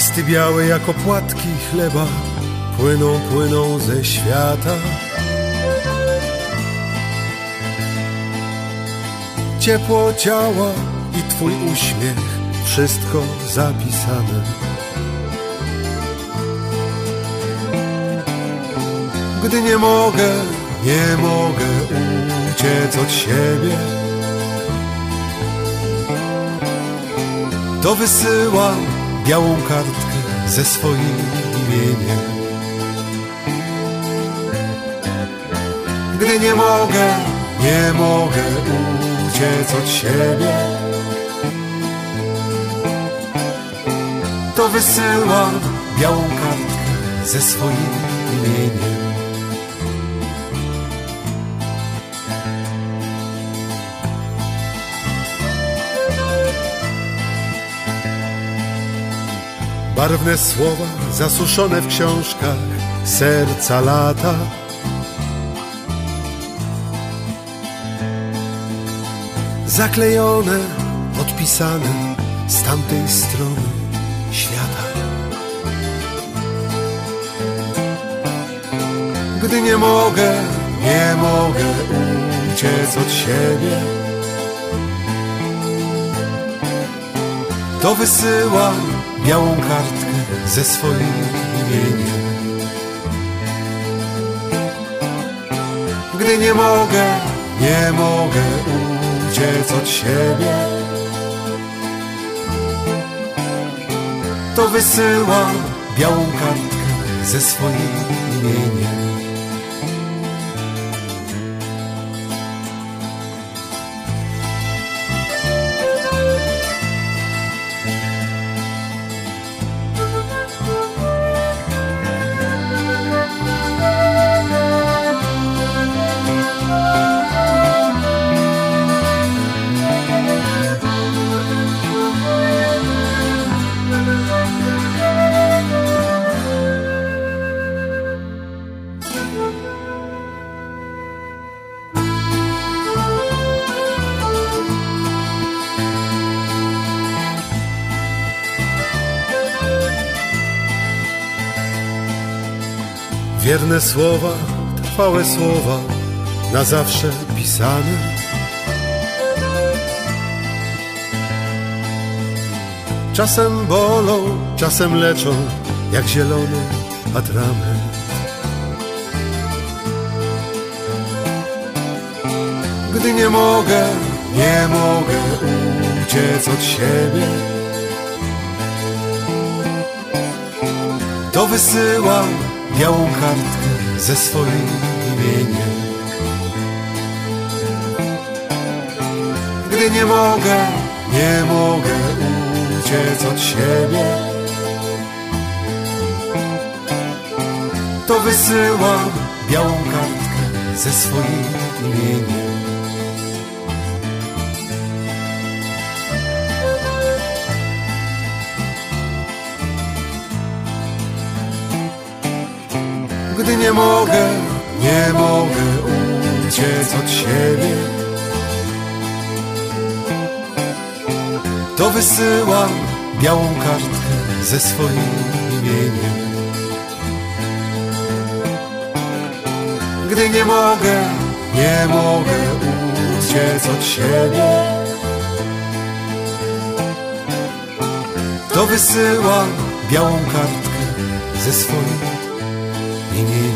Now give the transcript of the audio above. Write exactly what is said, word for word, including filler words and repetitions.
Listy białe jak opłatki chleba płyną, płyną ze świata. Ciepło ciała i twój uśmiech, wszystko zapisane. Gdy nie mogę, nie mogę uciec od siebie, to wysyłam białą kartkę ze swoim imieniem. Gdy nie mogę, nie mogę uciec od siebie, to wysyłam białą kartkę ze swoim imieniem. Barwne słowa zasuszone w książkach serca lata. Zaklejone, podpisane z tamtej strony świata. Gdy nie mogę, nie mogę uciec od siebie, to wysyłam białą kartkę ze swoim imieniem. Gdy nie mogę, nie mogę uciec od siebie, to wysyłam białą kartkę ze swoim imieniem. Wierne słowa, trwałe słowa, na zawsze pisane. Czasem bolą, czasem leczą, jak zielony atrament. Gdy nie mogę, nie mogę uciec od siebie, to wysyłam białą kartkę ze swoim imieniem. Gdy nie mogę, nie mogę uciec od siebie, to wysyłam białą kartkę ze swoim imieniem. Gdy nie mogę, nie mogę uciec od siebie, to wysyłam białą kartkę ze swoim imieniem. Gdy nie mogę, nie mogę uciec od siebie, to wysyłam białą kartkę ze swoim imieniem.